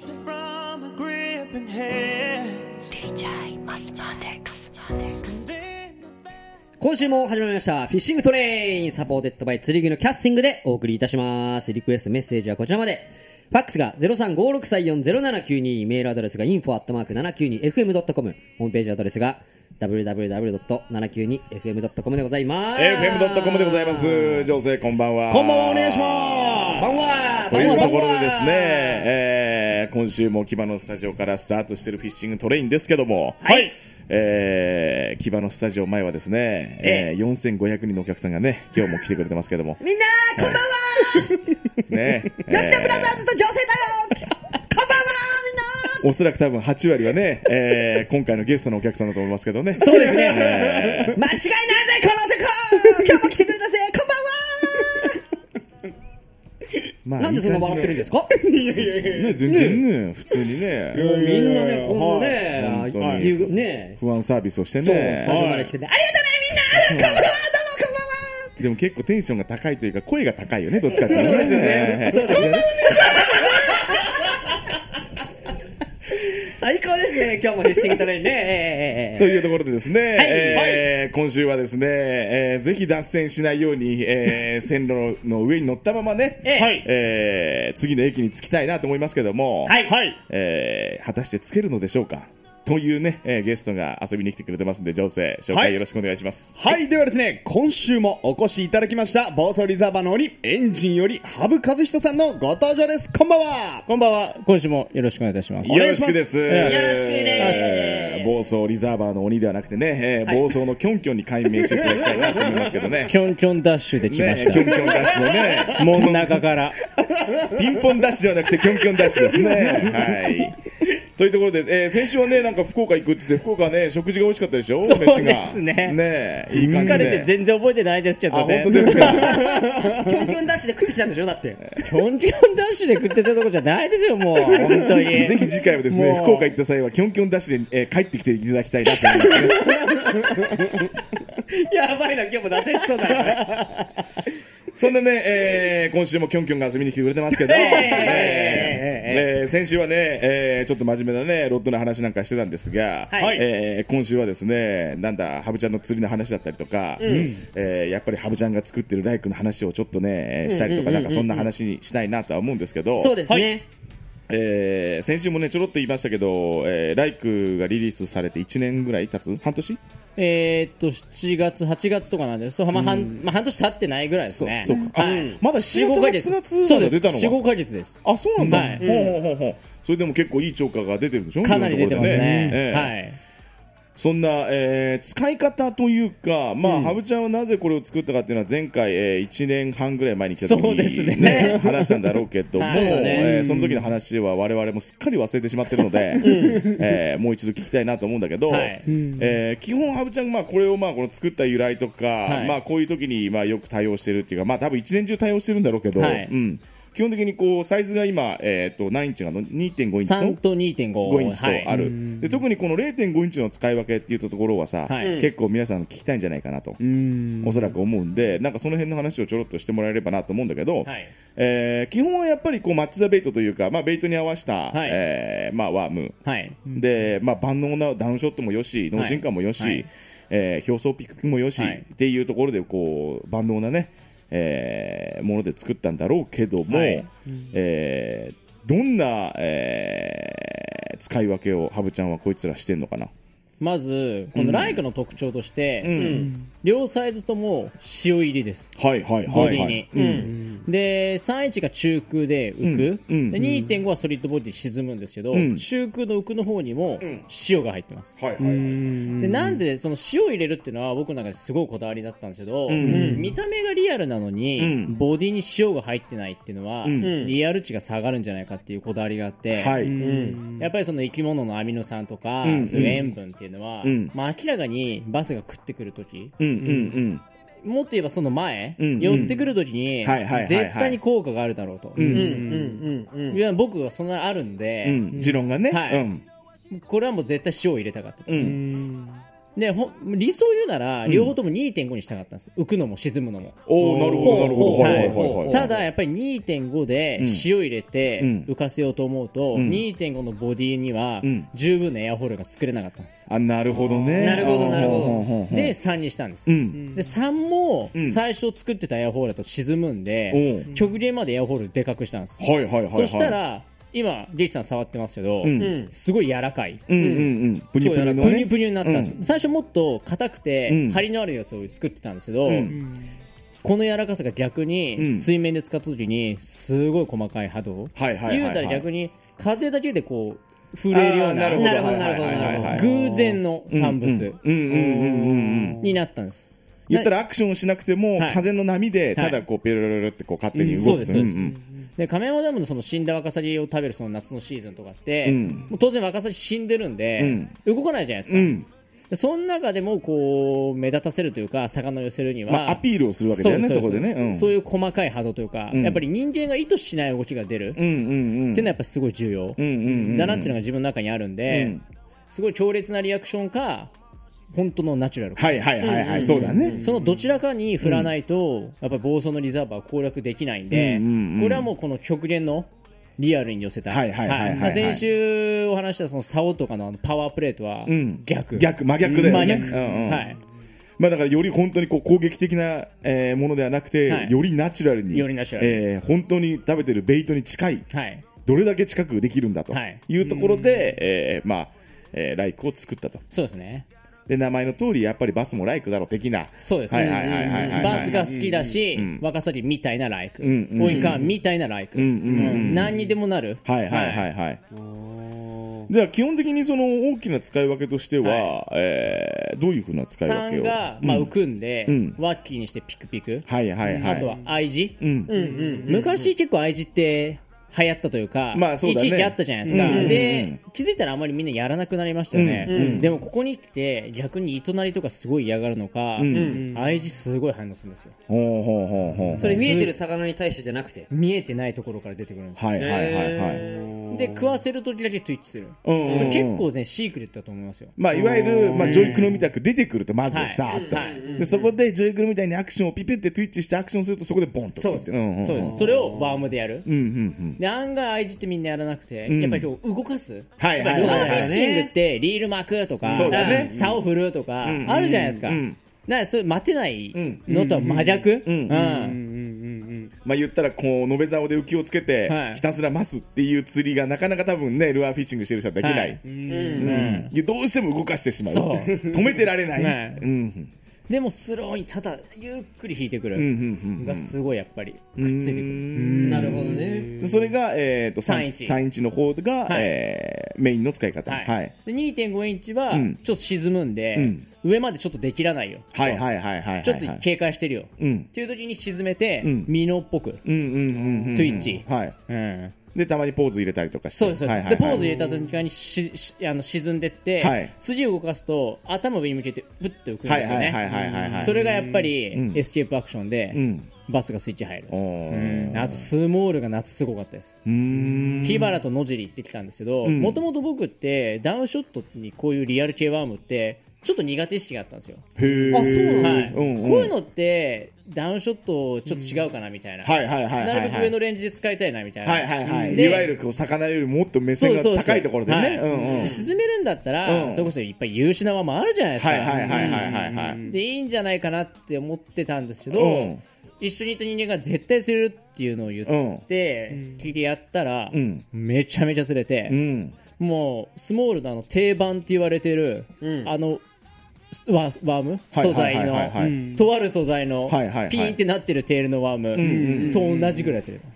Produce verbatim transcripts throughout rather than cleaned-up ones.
今週も始まりましたフィッシングトレイン、サポーテッドバイ釣り具のキャスティングでお送りいたします。リクエストメッセージはこちらまで。ファックスが ゼロさんごろくさんよんゼロななきゅうに、メールアドレスが インフォ アットマークななきゅうにエフエムドットコム、 ホームページアドレスが ダブリューダブリューダブリュードットななきゅうにエフエムドットコム でございます。 エフエムドットコム でございます。女性こんばんは。 こんばんは、お願いします。こんばんは。 というところでですね、えー、今週も木場のスタジオからスタートしているフィッシングトレインですけども、 はい、 えー、木場のスタジオ前はですね、えー、よんせんごひゃくにんのお客さんがね、今日も来てくれてますけども、 みんなこんばんはね、吉田ブラザーズと女性だよこんばんはみんな。 おそらく多分はちわりはね、えー、今回のゲストのお客さんだと思いますけどね。 そうですね、えー、間違いないぜこの男、今日も来てくれたぜ、こんばんはまあ、なんでそんな笑ってるんですか？ いやいやいや、ね、全然ね、ね普通にね、 もうみんなね、こんなね、 本当にね、 不安サービスをしてね、 そうスタジオまで来てね、ありがとうねみんな、こんばんは、どうもこんばんは。 でも結構テンションが高いというか声が高いよね、どっちかっていうと。 そうですよね。そうですよね。最高ですね、今日もフィッシングトレインね。 というところでですね、 はいえー、今週はですね、えー、ぜひ脱線しないように、えー、線路の上に乗ったままね、 はいえー、次の駅に着きたいなと思いますけども、 はいはい、 えー、果たして着けるのでしょうかというね、えー、ゲストが遊びに来てくれてますんで、女性紹介よろしくお願いします。 はい、はい、ではですね、今週もお越しいただきました房総リザーバーの鬼エンジンより羽生和人さんのご登場です。こんばんは。 こんばんは。今週もよろしくお願いいたします。 よろしくです。 よろしくです。 房総リザーバーの鬼ではなくてね、えー、房総のキョンキョンに改名していただきたいなと思いますけどね。 キョンキョンダッシュで来ました。 ね、キョンキョンダッシュのね、 門中からピンポンダッシュではなくてキョンキョンダッシュですね。はい。というところで、えー、先週はね、なんか福岡行くって言って、福岡ね、食事が美味しかったでしょ。 そうですね。 ね、いい感じで。 疲れて全然覚えてないですけどね。 あ、本当ですか。 キョンキョンダッシュで食ってきたんでしょ、だって。 キョンキョンダッシュで食ってたとこじゃないですよ、もう。本当に。 ぜひ次回はですね、福岡行った際は、キョンキョンダッシュで、えー、帰ってきていただきたいなと思いますね。 やばいな、今日も脱線しそうだよね。 そんなね、えー、今週もキョンキョンが遊びに来てくれてますけど、えーえーえー、先週はね、えー、ちょっと真面目なね、ロッドの話なんかしてたんですが、はい、えー、今週はですね、なんだ、ハブちゃんの釣りの話だったりとか、うん、えー、やっぱりハブちゃんが作ってるライクの話をちょっとね、したりとか、なんかそんな話にしたいなとは思うんですけど、 そうですね。はい、 えー、先週もね、ちょろっと言いましたけど、えー、ライクがリリースされていちねんぐらい経つ？半年？ えー、っとしちがつはちがつとかなんで、そう、まあ、半まあ、半年経ってないぐらいですね。 そうそうか、はい、まだしちがつはちがつまで出たのはよん、ごかげつです。 あ、そうなんだ、 はい、 ほうほうほうほう。それでも結構いい超過が出てるでしょ。 かなり出てますね、 えー、はい。そんな、えー、使い方というか、まあ、うん、ハブちゃんはなぜこれを作ったかっていうのは前回、えー、いちねんはんぐらい前に来た時に、 そうですねね、話したんだろうけども、 はい、 えー、その時の話は我々もすっかり忘れてしまってるので、うん、えー、もう一度聞きたいなと思うんだけど、はい、えー、基本ハブちゃん、まあ、これをまあこの作った由来とか、はい、まあ、こういう時にまあよく対応してるっていうか、まあ、多分一年中対応してるんだろうけど、はい、うん、基本的にこうサイズが今、えー、と何インチなの にてんご インチとさんと にてんごインチとある、はい、で特にこの れいてんご インチの使い分けっていうところはさ、はい、結構皆さん聞きたいんじゃないかなとおそらく思うんで、なんかその辺の話をちょろっとしてもらえればなと思うんだけど、はい、えー、基本はやっぱりこうマッチ・ザ・ベイトというか、まあ、ベイトに合わせた、はい、えーまあ、ワーム、はい、で、まあ、万能なダウンショットもよし脳進化もよし、はい、えー、表層ピックもよし、はい、っていうところでこう万能なね、えー、もので作ったんだろうけども、はい、えー、どんな、えー、使い分けをハブちゃんはこいつらしてんのかな。 まずこのライクの特徴として、うんうん、両サイズとも塩入りです。 はいはいはいはい、 ボディに、うん、でさんじゅういちが中空で浮く、うん、で にてんご はソリッドボディ沈むんですけど、うん、中空の浮くの方にも塩が入ってます、うん、はいはいはい、でなんでその塩を入れるっていうのは僕の中ですごいこだわりだったんですけど、うん、見た目がリアルなのに、うん、ボディに塩が入ってないっていうのは、うん、リアル値が下がるんじゃないかっていうこだわりがあって、はい、うん、やっぱりその生き物のアミノ酸とか、うん、そういう塩分っていうのは、うん、まあ、明らかにバスが食ってくるとき、うんうんうん、もっと言えばその前、うんうん、寄ってくるときに絶対に効果があるだろうと、いや僕がそんなあるんで、 うん、持論がね、 はい、うん、これはもう絶対塩を入れたかったと、うん、 でほ理想を言うなら、両方とも にてんご にしたかったんです、浮くのも沈むのも。 おお、なるほどなるほど、はいはいはい、 ただやっぱり にてんご で塩入れて浮かせようと思うと、うん、にてんご のボディには十分なエアホールが作れなかったんです。 あ、なるほどね。 なるほどなるほど。でさんにしたんです、うん、でさんも最初作ってたエアホールだと沈むんで、うん、極限までエアホールでかくしたんです、 はいはいはいはい、 そしたら今ジェイさん触ってますけど、うん、すごい柔らかい、 うんうんうん、プニプニのね、 プニプニになったんです、うん、最初もっと硬くて、うん、張りのあるやつを作ってたんですけど、うん、この柔らかさが逆に水面で使った時にすごい細かい波動、はいはいはいはい、言うたら逆に風だけでこう震えるような、 なるほどなるほどなるほど、 偶然の産物になったんです。 言ったらアクションをしなくても、はい、風の波でただこうペロロロってこう勝手に動く、うん、 そうですそうです、うんうん、で亀山ダムのその死んだワカサギを食べるその夏のシーズンとかって、うん、もう当然ワカサギ死んでるんで、うん、動かないじゃないですか、うん、でその中でもこう目立たせるというか魚を寄せるには、 まあ、アピールをするわけだよね、そこでね、 うん、そういう細かい波動というか、うん、やっぱり人間が意図しない動きが出る、うんうんうん、っていうのはやっぱすごい重要、うんうんうん、だなっていうのが自分の中にあるんで、うん、すごい強烈なリアクションか本当のナチュラル、 はいはいはいはい、そうだね。 そのどちらかに振らないと、やっぱり暴走のリザーバーは攻略できないんで、うんうんうん、これはもうこの極限のリアルに寄せた。はいはいはいはい、はい。先週お話したその竿とかのあのパワープレートは逆、 うん、逆真逆だよね。 真逆、うんうん、はい。 まあだからより本当にこう攻撃的な、えー、ものではなくて、はい、よりナチュラルに、 よりナチュラル、 えー、本当に食べてるベイトに近い、はい、どれだけ近くできるんだというところで、はい、えー、まあ、えー、ライクを作ったと。 そうですね。 で名前の通りやっぱりバスもライクだろう的な、 そうですね、バスが好きだし、うん、ワカサギみたいなライク、うんうん、オイカンみたいなライク、うんうんうん、何にでもなる、 はいはいはいはい、はい、では基本的にその大きな使い分けとしては、はい、えー、どういうふうな使い分けを。 さんが、まあ、浮くんで、うん、ワッキーにしてピクピク、はいはいはい、あとは愛字、うんうんうん、昔結構愛字って流行ったというか、まあそうだね、一時期あったじゃないですか、うんうんうん、で気づいたらあまりみんなやらなくなりましたよね、うんうん、でもここに来て逆に糸なりとかすごい嫌がるのか、うんうん、愛知すごい反応するんですよ。ほうほうほうほう。 それ見えてる魚に対してじゃなくて見えてないところから出てくるんですよ。 はいはいはいはい。 で食わせるときだけトゥイッチする、うんうんうん、結構ねシークレットだと思いますよ。 まあいわゆる、まあ、ジョイクロみたく出てくるとまずさーっと、はい、でそこでジョイクロみたいにアクションをピピってトゥイッチしてアクションするとそこでボンとそうです、うんうん、そうです。それをワームでやる、うんうんうん、で案外愛知ってみんなやらなくて、うん、やっぱり動かす、はいはいはいはい、スノーフィッシングってリール巻くとか、そうだね、竿振るとか、うん、あるじゃないですか、うん、だからそれ待てないのとは真逆、うんうんうん、 まあ言ったらこう延べ竿で浮きをつけて、はい、ひたすら増すっていう釣りがなかなか多分ねルアーフィッシングしてる人はできない、はい、うんうん、どうしても動かしてしまう、そう止めてられない、はい、うん、 でもスローにただゆっくり引いてくるがすごいやっぱりくっついてくる。 なるほどね。 それが、えー、と さん, さんインチの方が、はい、えー、メインの使い方、はいはい、 で にてんご インチはちょっと沈むんで、うん、上までちょっとできらないよ、 はいはいはいはい、 ちょっと警戒してるよ、うん、っていう時に沈めて、うん、ミノっぽくトゥイッチ、はい、うん、 でたまにポーズ入れたりとかして、 そうです、はいはいはい、でポーズ入れた時にししあの沈んでって、はい、次動かすと頭上に向けてブッと浮くんですよね。それがやっぱり、うん、エスケープアクションで、うん、バスがスイッチ入る、うん、あとスモールが夏すごかったです。ヒバラと野尻行ってきたんですけど、もともと僕ってダウンショットにこういうリアル系ワームってちょっと苦手意識があったんですよ。 へー、あ、そうなん、はい、 うんうん、こういうのってダウンショットちょっと違うかなみたいな、なるべく上のレンジで使いたいなみたいな、はいはいはい、 いわゆるこう魚よりもっと目線が高いところでね、うんうん、 沈めるんだったら、うん、それこそいっぱい優秀な輪もあるじゃないですか、はいはいはいはいはいはい、でいいんじゃないかなって思ってたんですけど、うん、一緒にいた人間が絶対釣れるっていうのを言って、うん、聞いてやったら、うん、めちゃめちゃ釣れて、うん、もうスモールのあの定番って言われてる、うん、あのワーム素材のとある素材のピーンってなってるテールのワームと同じぐらい釣れた。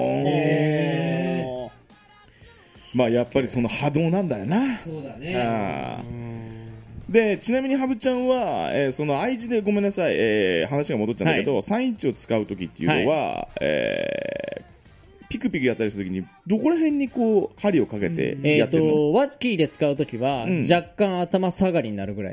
ほー、まあやっぱりその波動なんだよな。 そうだね。 でちなみにハブちゃんは、えー、その愛知でごめんなさい、えー、話が戻っちゃうんだけど、はい、さんインチを使う時っていうのは、はい、えー、ピクピクやったりするときにどこら辺にこう針をかけてやってるの？ えーとワッキーで使うときは、うん、若干頭下がりになるぐらいです。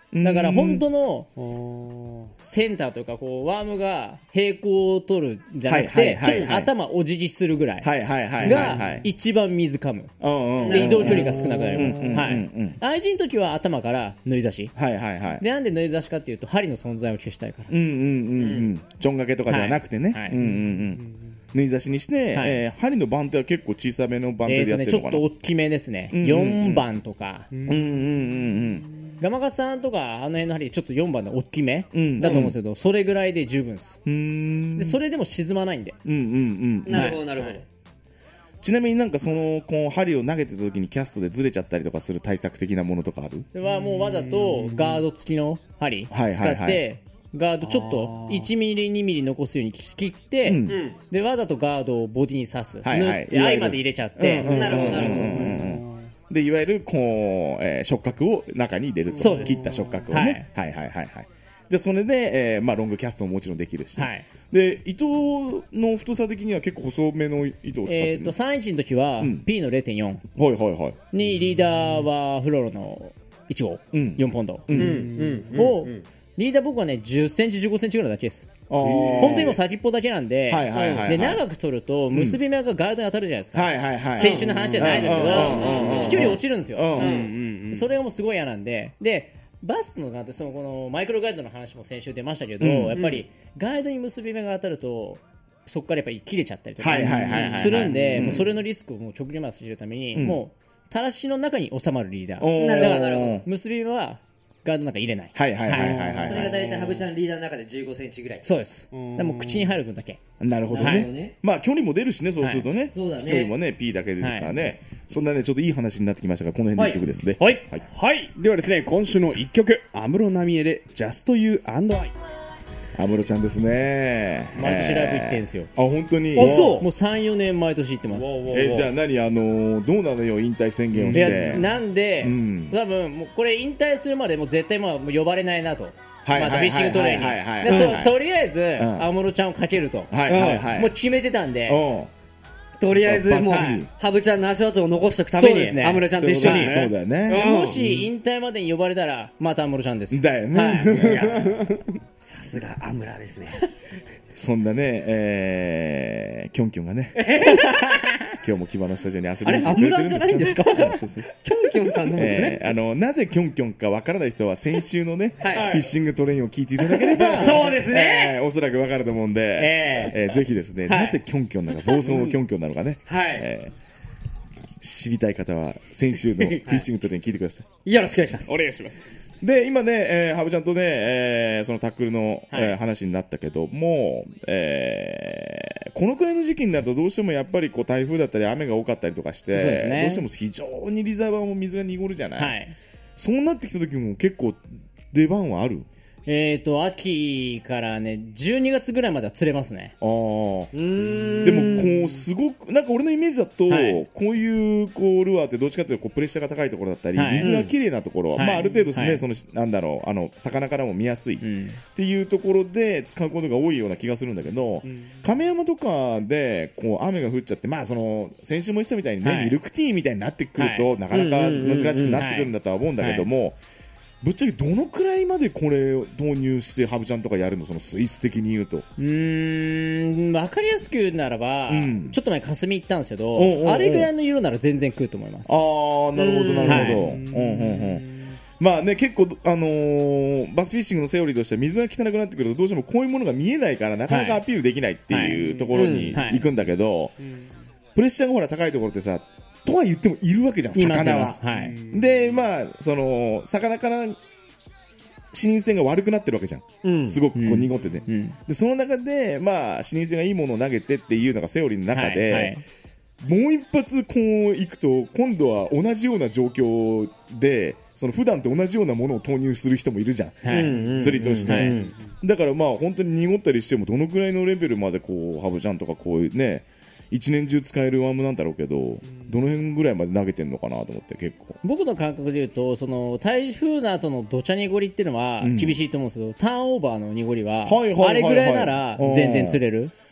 だから本当のセンターというかこうワームが平行を取るんじゃなくてちょっと頭お辞儀するぐらいが一番水噛むで移動距離が少なくなります。愛人の時は頭から塗り差しでなんで塗り差しかっていうと針の存在を消したいから、 うんうんうんうんちょんがけとかではなくてね、はいはいうんうんうん縫い差しにして、はいえー、針の番手は結構小さめの番手でやってるのかな、 えーとね、ちょっと大きめですね、うんうんうん、よんばんとか、 うんうんうんうんガマガさんとかあの辺の針ちょっとよんばんで大きめだと思うんですけど、うん、それぐらいで十分ですでそれでも沈まないんで、 うんうんうん、なるほどなるほど、はい、 ちなみになんかそのこう針を投げてた時にキャストでずれちゃったりとかする対策的なものとかある？ それはもうわざとガード付きの針使って、はいはいはい、ガードちょっといちミリにミリ残すように切って、うん、でわざとガードをボディに刺す、はいはい、縫って合間で入れちゃって、 うんうん、なるほどなるほどでいわゆるこう、えー、触覚を中に入れると切った触覚をね、はい、はいはいはいはいじゃあそれで、えーまあ、ロングキャストももちろんできるし、はい、で糸の太さ的には結構細めの糸を使ってる、 えー、とさんインチの時は、うん、P の れいてんよん、 はいはいはい、 にリーダーはフロロのいち号、うん、よんポンド、うんうんうん、を、うん、リーダー僕はねじゅっセンチじゅうごセンチぐらいだけです。本当にもう先っぽだけなんで、はいはいはいはい、で長く取ると結び目がガードに当たるじゃないですか、はいはいはい、先週の話じゃないですけど飛距離落ちるんですよ、うんうんうん、それがもうすごい嫌なんででバスのガードそのこのマイクロガイドの話も先週出ましたけど、うん、やっぱりガイドに結び目が当たるとそこからやっぱり切れちゃったりとかするんで、もうそれのリスクをもう極限まで知るために、うん、もうたらしの中に収まるリーダーだから結び目はガードなんか入れない。 はいはいはいはいはい。 それが大体ハブちゃんリーダーの中でじゅうごセンチぐらい。 そうです。でも口に入る分だけ。 なるほどね。はい、まあ距離も出るしね、そうするとね。はい、 そうだね。 距離もね P だけ出るからね、はい。そんなねちょっといい話になってきましたが、この辺でいっきょくですね。 はい。はい。はい、ではですね、今週のいっきょく、安室奈美恵で Just You and I。 安室ちゃんですね。 毎年ライブ行ってんですよ。 あ、本当に。 あ、そう。もうさん、よねん毎年行ってます。 え、じゃあ何あのどうなのよ引退宣言をして。 いやなんで、うん、多分もうこれ引退するまでもう絶対まあ呼ばれないなと。はいはいはい、まあ、フィッシングトレーニング。とりあえず安室ちゃんをかけると。はいはいはい。もう決めてたんで。 とりあえずもうハブちゃんの足跡を残しておくために安室ちゃんと一緒に。 そうだよね。 もし引退までに呼ばれたらまた安室ちゃんです。 だよね。 さすが安室ですね。 そんなね、えー、キョンキョンがね、今日も木場のスタジオに遊びに来てくれてるんですよ。 あれ、安室じゃないんですか？そうそうキョンキョンさんなんですね。 えー、あの、なぜキョンキョンかわからない人は先週のね、はい、フィッシングトレインを聞いていただければ、 そうですね、 えー、おそらくわかると思うんで、えーえー、ぜひですね、はい、なぜキョンキョンなのか、暴走のキョンキョンなのかね、はいえー、知りたい方は先週のフィッシングトレイン聞いてください。 よろしくお願いします。 お願いします。 で今ね、えー、ハブちゃんとね、えー、そのタックルの、はいえー、話になったけども、えー、このくらいの時期になるとどうしてもやっぱりこう台風だったり雨が多かったりとかして、そうですね、どうしても非常にリザーバーも水が濁るじゃない、はい、そうなってきた時も結構出番はある？ えーと秋からねじゅうにがつぐらいまでは釣れますね。 あーうんでもこうすごくなんか俺のイメージだと、はい、こういうこうルアーってどっちかというとこうプレッシャーが高いところだったり、はい、水が綺麗なところ、うん、まあある程度ですね、はい、そのなんだろうあの魚からも見やすいっていうところで使うことが多いような気がするんだけど、うん、亀山とかでこう雨が降っちゃってまあその先週も言ってたみたいにね、はい、ミルクティーみたいになってくると、はい、なかなか難しくなってくるんだとは思うんだけども、はいぶっちゃけどのくらいまでこれを導入してハブちゃんとかやるのそのスイス的に言うとうーん分かりやすく言うならば、うん、ちょっと前霞行ったんですけどおうおうおうあれぐらいの色なら全然食うと思います。 ああなるほどなるほど、はい、うんうんうんまあね結構あのー、バスフィッシングのセオリーとしては水が汚くなってくるとどうしてもこういうものが見えないからなかなかアピールできないっていうところに行くんだけどプレッシャーがほら高いところってさとは言ってもいるわけじゃん魚は、はい、でまあその魚から視認性が悪くなってるわけじゃん、うん、すごくこう濁ってて、うん、でその中でまあ視認性がいいものを投げてっていうのがセオリーの中で、はいはい、もう一発こう行くと今度は同じような状況でその普段と同じようなものを投入する人もいるじゃん、はい、釣りとして、はい、だからまあ本当に濁ったりしてもどのくらいのレベルまでこうハブちゃんとかこういうね一年中使えるワームなんだろうけどどの辺ぐらいまで投げてるのかなと思って結構僕の感覚で言うとその台風の後の土茶濁りっていうのは厳しいと思うんですけど、うん、ターンオーバーの濁りはあれぐらいなら全然釣れる。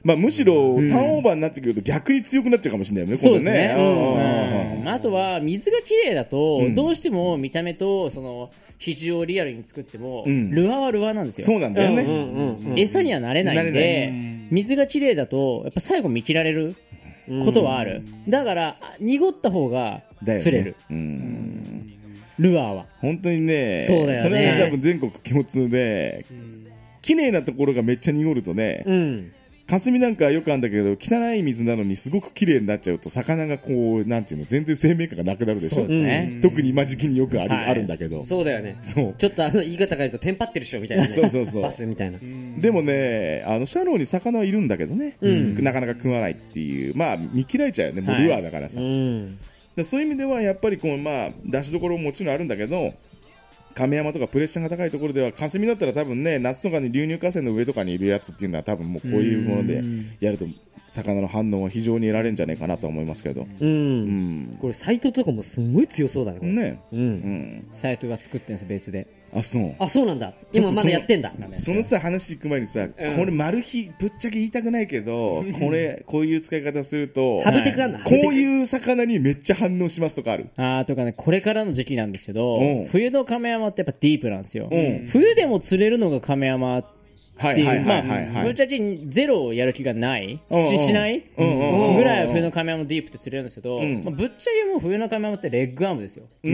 まあ、むしろターンオーバーになってくると逆に強くなっちゃうかもしれないよね、 そうですね。 今度ね。 うん、あとは水が綺麗だと、うん、どうしても見た目とその肘をリアルに作っても、うん、ルアーはルアーなんですよ。 そうなんだよね。 餌にはなれないんで、水が綺麗だとやっぱ最後見切られることはある。うん、だから濁った方が釣れる。ね、うん、ルアーは本当にね。 そうだよね。 それが多分全国共通で、綺麗なところがめっちゃ濁るとね。うん、霞なんかよくあるんだけど汚い水なのにすごく綺麗になっちゃうと魚がこうなんていうの全然生命感がなくなるでしょ。 そうですね、 特に今時期によくある、はい、あるんだけど。 そうだよね。そうちょっとあの言い方が言うとテンパってるっしょみたいな、ね、 そうそうそうバスみたいな。 でもねあのシャノーに魚はいるんだけどね、うん、なかなか食わないっていうまあ見切られちゃうよねもうルアーだからさ、はい、うん、でそういう意味ではやっぱりこうまあ出しどころももちろんあるんだけど亀山とかプレッシャーが高いところでは霞だったら多分ね夏とかに流入河川の上とかにいるやつっていうのは多分もうこういうものでやると魚の反応は非常に得られるんじゃないかなと思いますけど、うん、うん、 これサイトとかもすごい強そうだねこれね、 うんうん、 サイトが作ってるんです別で。 あそうあそうなんだ今まだやってんだ。 そのさ話行く前にさ、うん、これマル秘ぶっちゃけ言いたくないけどこれこういう使い方するとハブテクあんだ、 こういう魚にめっちゃ反応しますとかある。 あとかねこれからの時期なんですけど、うん、冬の亀山ってやっぱディープなんですよ、うん、冬でも釣れるのが亀山っていう、まあ、ぶっちゃけゼロをやる気がないし、しないぐらい冬の亀山ディープって釣れるんですけど、うんまあ、ぶっちゃけもう冬の亀山ってレッグアームですよ。うん、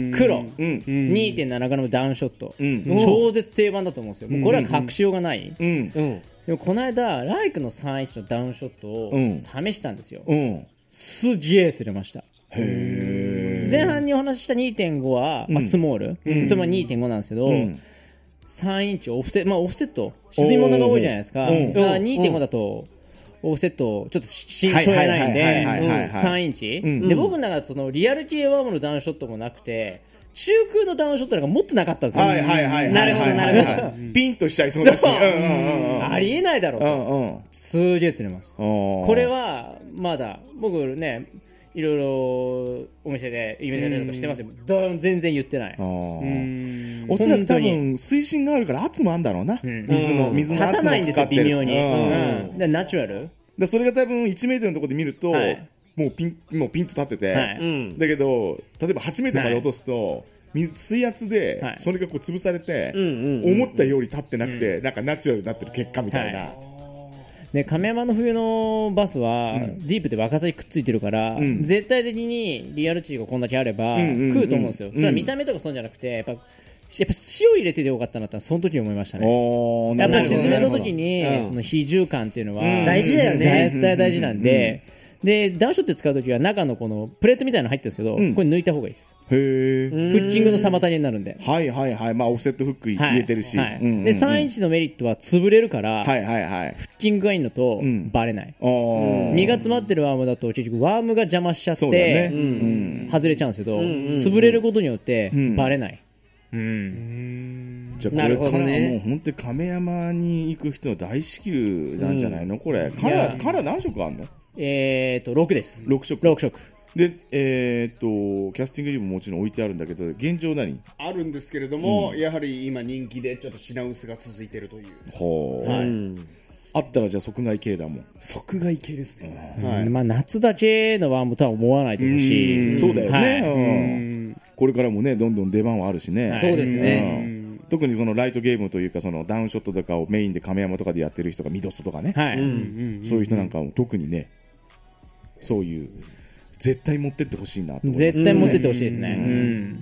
黒、うん、にてんななグラム ダウンショット、うん、超絶定番だと思うんですよ。もうこれは隠しようがない。うんうん、でもこの間、ライクのさんじゅういちのダウンショットを試したんですよ。うん、すげえ釣れました。へ前半にお話しした にてんご は、まあ、スモール、うん、それも にてんご なんですけど、うんさんインチオフセット、まあオフセット、沈み物が多いじゃないですか。だから にてんご だと、オフセット、ちょっとしょえないんで、さんインチ。で、僕の中でそのリアル系ワームのダウンショットもなくて、中空のダウンショットなんかもっとなかったんですよ。 はいはいはい。 なるほどなるほど。 ピンとしちゃいそうだし。 ありえないだろうと。すげえ釣れます。これは、まだ、僕ね、いろいろお店でイベントとかしてますよ。全然言ってない。 おそらく多分水深があるから圧もあるんだろうな。水の水の圧もかかってる。立たないんですよ微妙に。 でナチュラル。 でそれが多分いちメートルのところで見ると、もうピンもうピンと立ってて、だけど例えばはちメートルまで落とすと。水圧でそれがこう潰されて思ったより立ってなくてなんかナチュラルになってる結果みたいな。 で亀山の冬のバスは、うん、ディープでワカサギくっついてるから、うん、絶対的にリアル値がこんだけあれば、うんうんうん、食うと思うんですよ、うん、それは見た目とかそうじゃなくてやっぱやっぱ塩入れててよかったなってその時に思いましたね。やっぱ沈めた時に、うん、その比重感っていうのは、 うん、大事だよね。 絶対大事なんで、うんでダウンショット使うときは中のこのプレートみたいなの入ってるんですけど、うん、これ抜いた方がいいです。へー。フッキングの妨げになるんで。 はいはいはい。まあオフセットフック入れてるし。はいはいうんうんうん、でさんインチのメリットは潰れるから、はいはいはい、フッキングがいいのと、うん、バレない。身が詰まってるワームだと結局ワームが邪魔しちゃって、ねうん、外れちゃうんですけど、うんうん、潰れることによってバレない。うんうん、 じゃあこれからはもう本当に亀山に行く人の大至急なんじゃないの、うん、これカラーカラー何色あるの？ えーとろくです。 ろく色。 ろく色で、えー、とキャスティングにももちろん置いてあるんだけど現状何あるんですけれども、うん、やはり今人気でちょっと品薄が続いているという。 ほう、はい、あったらじゃあ即買い系だもん。 即買い系ですね、 はい、まあ、夏だけのワームとは思わないでほしい。 そうだよね、はいうん、これからもねどんどん出番はあるしね、 はい、そうですね、うん特にそのライトゲームというかそのダウンショットとかをメインで亀山とかでやってる人がミドスとかね、はいうん、そういう人なんかも特にねそういう絶対持ってってほしいなと思います、ね、 絶対持ってってほしいですね、うんうん、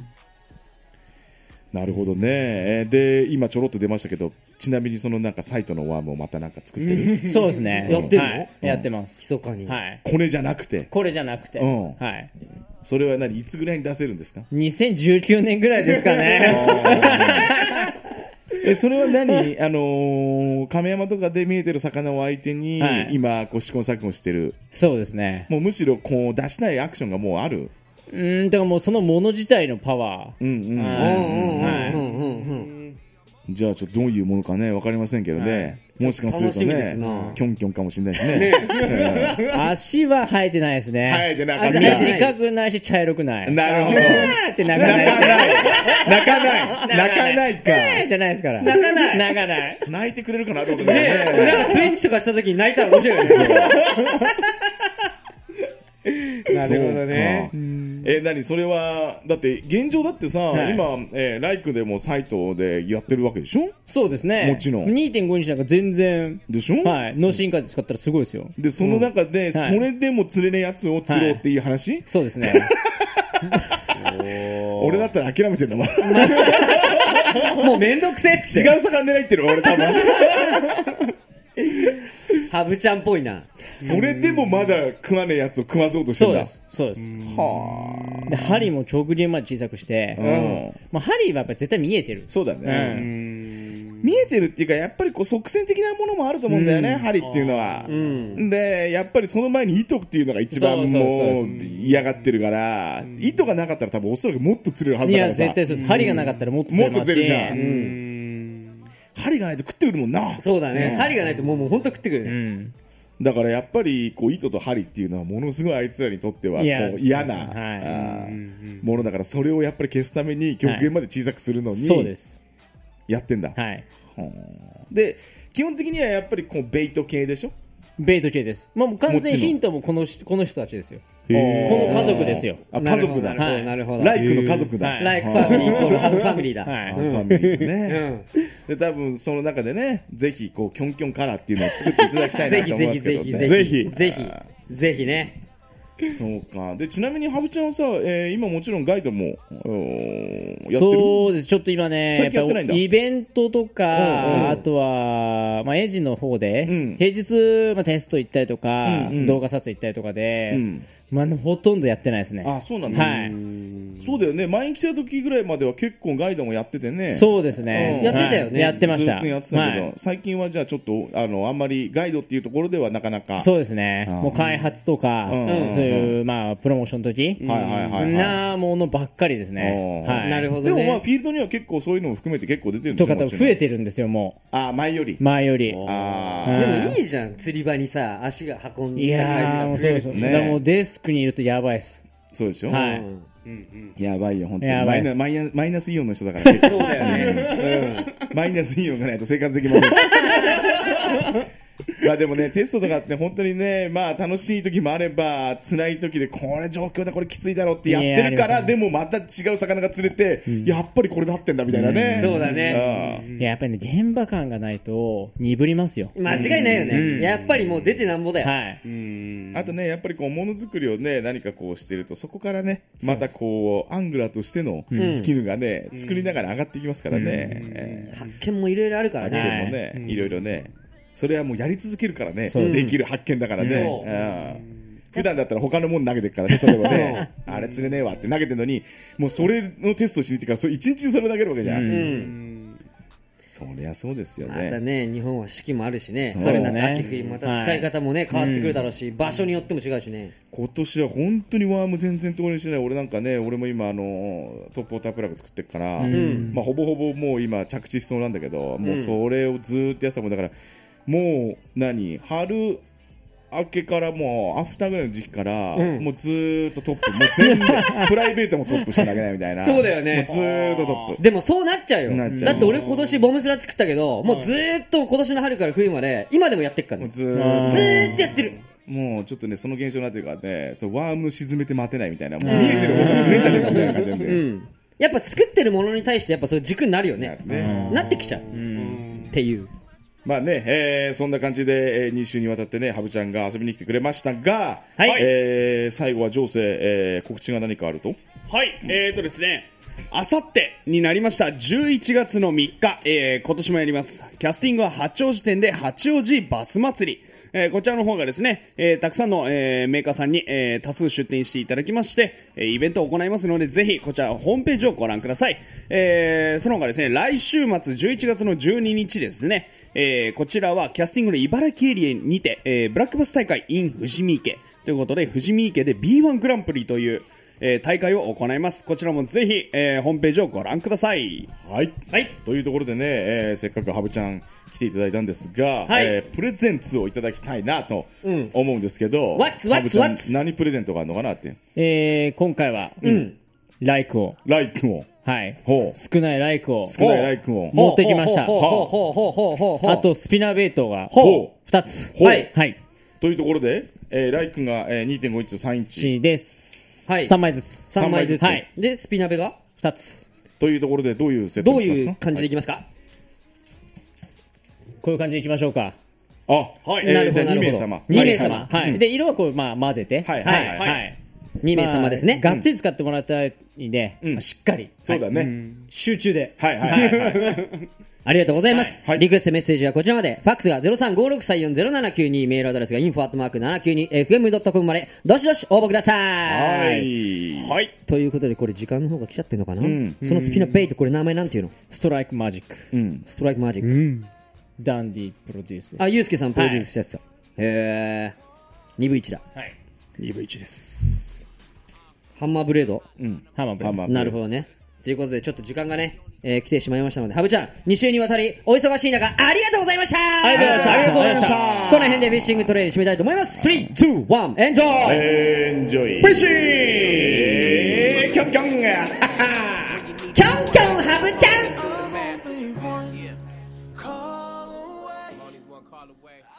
なるほどね。で今ちょろっと出ましたけどちなみにそのなんかサイトのワームをまたなんか作ってるそうですねやってるの、 はいうん、やってます密かに、 はい、 これじゃなくてこれじゃなくて、うんはい、 それは何いつぐらいに出せるんですか？ にせんじゅうきゅうねんぐらいですかねえそれは何あのー、亀山とかで見えてる魚を相手に、はい、今こう試行錯誤してる。 そうですね。 もうむしろこう出したいアクションがもうある。 うんだからもうそのもの自体のパワー。うんうんじゃあちょっとどういうものかねわかりませんけどね、 もしかするとね、キョンキョンかもしれないしね。 足は生えてないですね。 生えてない。 短くないし、茶色くない。 なるほど。 って泣かない。 泣かない。泣かない。泣かないか。 じゃないですから。 泣かない。 泣かない。 泣いてくれるかなと思ってね。 なんかトゥエンチとかした時に泣いたら面白いですよ。 なるほどね。え、何それは、だって、現状だってさ、はい、今、えー、ライクでもサイトでやってるわけでしょ？ そうですね。 もちろん。 にてんご インチなんか全然。 でしょ？ はい。ノーシンカーで使ったらすごいですよ。 で、その中で、うん、それでも釣れねえやつを釣ろうっていう話？ はい、そうですね。 俺だったら諦めてんだもん。 もうめんどくせえって。 違う魚狙いってる、俺多分。 ハブちゃんっぽいな。 それでもまだ食わねえやつを食わそうとしてるんだ。 そうです。そうです。はあ。で、針も極限まで小さくして、うん。まあ、針はやっぱり絶対見えてる。 そうだね。うん。見えてるっていうか、やっぱりこう、即戦的なものもあると思うんだよね、針っていうのは。うん。で、やっぱりその前に糸っていうのが一番もう嫌がってるから、糸がなかったら多分おそらくもっと釣れるはずだからさ。 いや、絶対そうです。針がなかったらもっと釣れますし。 もっと釣れるじゃん。うん。針がないと食ってくるもんな。 そうだね。針がないともうもう本当食ってくる。うん。 だからやっぱりこう糸と針っていうのはものすごいあいつらにとってはこう嫌な、はい、ものだからそれをやっぱり消すために極限まで小さくするのに、はい、やってんだ。 はい。 で基本的にはやっぱりこうベイト系でしょ？ ベイト系です。もう完全ヒントもこのこの人たちですよ。この家族ですよ。 あ、家族だ。 なるほど。 ライクの家族だ。 ライクファミリーイコールハブファミリーだ。 はい。ファミリーね。で、多分その中でね、ぜひこうキョンキョンカラーっていうのを作っていただきたいなと思いますけどね。 ぜひぜひぜひね。 そうか。で、ちなみにハブちゃんはさ、えー、今もちろんガイドもやってる？ そうです。ちょっと今ね、 最近やってないんだ。 イベントとか、うんうん、あとは、まあ、エンジンの方で、うん、平日、まあ、テスト行ったりとか、うんうん、動画撮影行ったりとかで、うんまあ、ほとんどやってないですね。 あ、そうなんだ。はい。そうだよね。前に来た時ぐらいまでは結構ガイドもやっててね。 そうですね。 うん、やってたよね。 やってました。 ずっとやってたけど、はい、最近はじゃあちょっと、あの、あんまりガイドっていうところではなかなか。 そうですね。もう開発とか、うん、そういう、まあ、プロモーションの時、はいはいはい、はい、なものばっかりですね。 はい。なるほどね。 でもまあ、フィールドには結構そういうのも含めて結構出てるんですよ。 とか増えてるんですよ、もう。あ、前より。 前より。 ああ。でもいいじゃん。釣り場にさ、足が運んだ回数が増えるとね。もうデスクにいるとやばいです。 そうでしょ、 はいうんうん、やばいよ本当にマイナ、マイナ、マイナスイオンの人だからそうだよね、 うん、マイナスイオンがないと生活できませんまあでもねテストとかって本当にねまあ楽しい時もあれば辛い時でこれ状況だこれきついだろうってやってるからでもまた違う魚が釣れて、うん、やっぱりこれで合ってんだみたいなね、 うん、そうだね、 うん、いややっぱりね現場感がないと鈍りますよ間違いないよね、うん、やっぱりもう出てなんぼだよ、 はい、 うんあとねやっぱりこうものづくりをね何かこうしてるとそこからねまたこうアングラーとしてのスキルがね、うん、作りながら上がっていきますからね、うんえー、発見もいろいろあるからね発見もね、はい、いろいろねそれはもうやり続けるからねできる発見だからね、うん、普段だったら他のもの投げてるからね例えばねあれ釣れねえわって投げてるのにもうそれのテストしに行ってからそ一日それ投げるわけじゃん、うん、そりゃそうですよねまたね日本は四季もあるしねそれ夏秋冬また使い方もね変わってくるだろうし、うん、場所によっても違うしね今年は本当にワーム全然通りしてない俺なんかね俺も今あのトップウォータープラグ作ってるから、うんまあ、ほぼほぼもう今着地しそうなんだけど、うん、もうそれをずーっとやってたもんだからもう何春明けからもうアフターぐらいの時期から、うん、もうずーっとトップもう全部プライベートもトップしか投げないみたいなそうだよねもうずーっとトップでもそうなっちゃうよだって俺今年ボムスラ作ったけどもうずーっと今年の春から冬まで今でもやってっからねずーっとずーっとやってるもうちょっとねその現象になってるからねそうワーム沈めて待てないみたいなもう見えてる方がずれんじゃねえかみたいな感じなんで、うん、 やっぱ作ってるものに対してやっぱそういう軸になるよね、ねなってきちゃう、うん、っていうまあね、えー、そんな感じで、えー、に週にわたってね、ハブちゃんが遊びに来てくれましたが、 はい、 えー、最後は情勢、えー、告知が何かあるとはい、えーとですね、あさってになりましたじゅういちがつのみっか、えー、今年もやります。キャスティングは八王子店で八王子バス祭り。えー、こちらの方がですね、えー、たくさんの、えー、メーカーさんに、えー、多数出店していただきまして、えー、イベントを行いますので、ぜひこちらホームページをご覧ください。えー、その他ですね、来週末じゅういちがつのじゅうににちですね、えー、こちらはキャスティングの茨城エリアにて、えー、ブラックバス大会 in 富士見池ということで、富士見池で ビーワン グランプリという、 えー、大会を行います。こちらもぜひ、えー、ホームページをご覧ください。 はい。はい。というところでね、えー、せっかくハブちゃん来ていただいたんですが、はい、えー、プレゼンツをいただきたいなと思うんですけど、 うん、What's, what's, what's? 何プレゼントがあるのかなって。 えー、今回は、うん、ライクを。 ライクを。 はい。ほう。少ないライクを。 少ないライクを。 持ってきました。 ほうほうほうほうほうほうほう。 あと、スピナーベイトが、 ほう。 二つ。 はい。 はい。 というところで、えー、ライクが、えー、にてんごインチとさんインチ。 です。 はい。 さんまいずつ。 さんまいずつ。 はい。 で、スピナベが二つ。 というところで、どういうセットどういう感じでいきますか？ こういう感じでいきましょうか。 あ、はい。えー、じゃあにめいさま。 にめいさま。 はい。で、色はこう、まあ、混ぜて。 はい。はい。はい。 にめいさまですね。 がっつり使ってもらいたいんで、しっかり。 そうだね。 集中で。 はい。はい。 ありがとうございます。リクエストメッセージはこちらまで。ファックスが ゼロさんごろくさんよんゼロななきゅうに、メールアドレスが インフォ アットマークななきゅうにエフエムドットコム まで、どしどし応募ください。 はい。はい。 ということで、これ時間の方が来ちゃってんのかな？そのスピナベイト、これ名前なんていうの？ ストライクマジック。 ストライクマジック。 ダンディプロデュースです。 あ、ゆうすけさんプロデュースしたやつだ。へー。にぶいちだ。 はい。 にぶいちです。 ハンマーブレード？ うん。 ハンマーブレード。 なるほどね。ということで、ちょっと時間がね、えー、来てしまいましたので、ハブちゃん、に週にわたり、お忙しい中、ありがとうございました。 ありがとうございました。 ありがとうございました。この辺でフィッシングトレイン締めたいと思います。スリー、ツー、ワン、エンジョイエンジョイフィッシングキョンキョンキョンキョンハブちゃん